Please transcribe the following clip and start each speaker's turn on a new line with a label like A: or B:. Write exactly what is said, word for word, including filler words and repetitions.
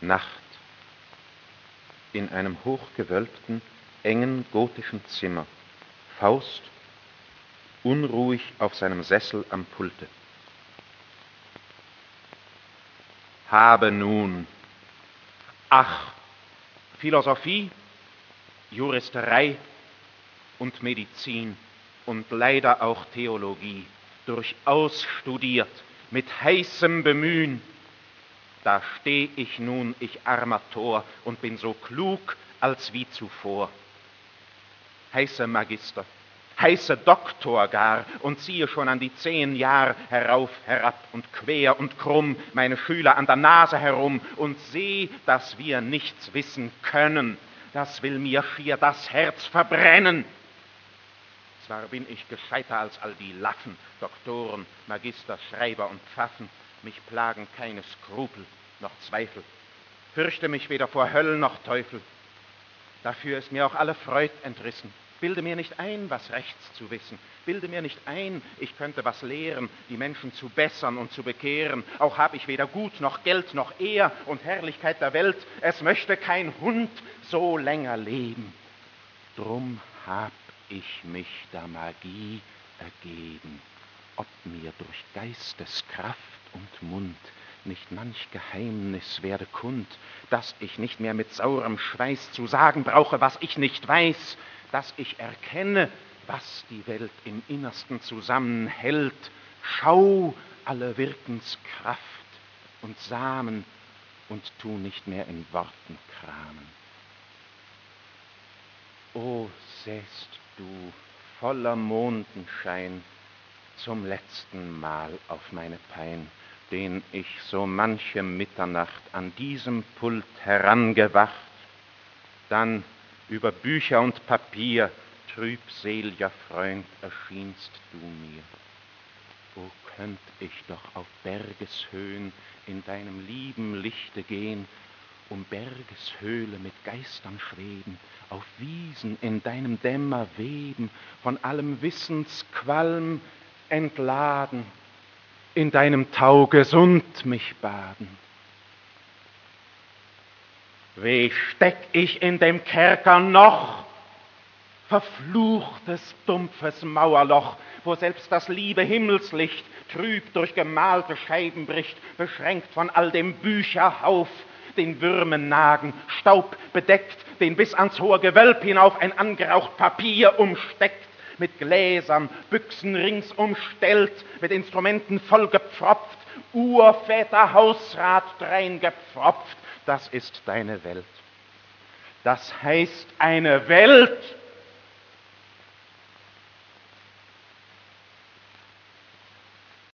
A: Nacht. In einem hochgewölbten, engen gotischen Zimmer. Faust unruhig auf seinem Sessel am Pulte. Habe nun, ach, Philosophie, Juristerei und Medizin und leider auch Theologie durchaus studiert, mit heißem Bemühen. Da steh ich nun, ich armer Tor, und bin so klug als wie zuvor. Heiße Magister, heiße Doktor gar, und ziehe schon an die zehn Jahr herauf, herab und quer und krumm meine Schüler an der Nase herum und seh, dass wir nichts wissen können. Das will mir schier das Herz verbrennen. Zwar bin ich gescheiter als all die Laffen, Doktoren, Magister, Schreiber und Pfaffen. Mich plagen keine Skrupel noch Zweifel. Fürchte mich weder vor Höll noch Teufel. Dafür ist mir auch alle Freud entrissen. Bilde mir nicht ein, was rechts zu wissen. Bilde mir nicht ein, ich könnte was lehren, die Menschen zu bessern und zu bekehren. Auch hab ich weder Gut noch Geld noch Ehr und Herrlichkeit der Welt. Es möchte kein Hund so länger leben. Drum hab ich mich der Magie ergeben, ob mir durch Geisteskraft und Mund nicht manch Geheimnis werde kund, dass ich nicht mehr mit saurem Schweiß zu sagen brauche, was ich nicht weiß, dass ich erkenne, was die Welt im Innersten zusammenhält. Schau alle Wirkenskraft und Samen und tu nicht mehr in Worten kramen. O, sähst du voller Mondenschein zum letzten Mal auf meine Pein, den ich so manche Mitternacht an diesem Pult herangewacht, dann über Bücher und Papier, trübseliger Freund, erschienst du mir. O, könnt ich doch auf Bergeshöhen in deinem lieben Lichte gehen, um Bergeshöhle mit Geistern schweben, auf Wiesen in deinem Dämmer weben, von allem Wissensqualm entladen, in deinem Tau gesund mich baden. Weh steck ich in dem Kerker noch, verfluchtes, dumpfes Mauerloch, wo selbst das liebe Himmelslicht trüb durch gemalte Scheiben bricht, beschränkt von all dem Bücherhauf, den Würmen nagen, Staub bedeckt, den bis ans hohe Gewölb hinauf ein angeraucht Papier umsteckt, mit Gläsern, Büchsen rings umstellt, mit Instrumenten vollgepfropft, Urväter Hausrat dreingepfropft. Das ist deine Welt. Das heißt eine Welt,